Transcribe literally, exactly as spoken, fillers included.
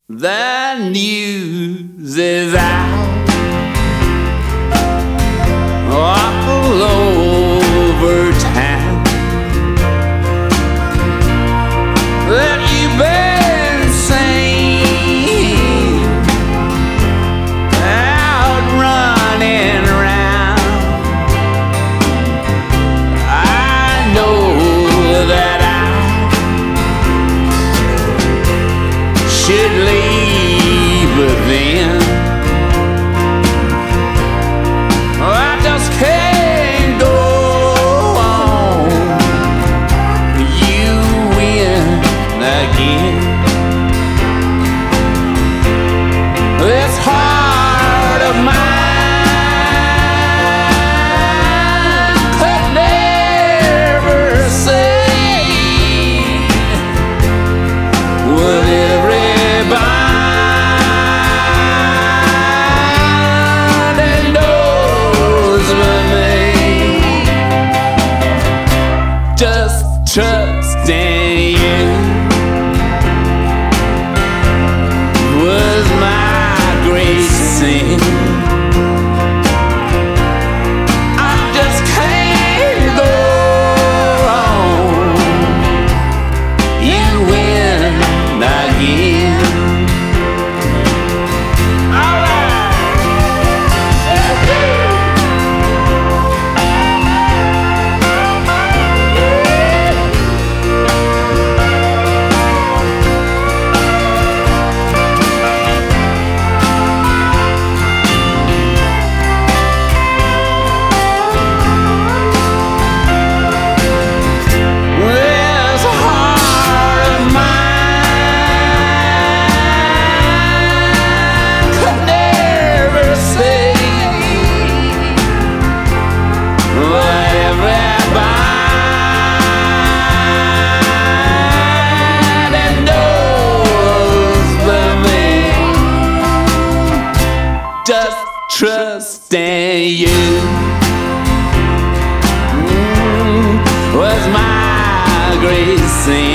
The news is out all over town that you've been seen out running around. I know that I should leave within. I just can't go on. You win again. This heart of mine could never say what everybody knows but me. Just trust in you was my great sin. I just can't go on. You win again. All right. This heart of mine could never say what everybody knows but me. Just trust in you mm, was my great sin.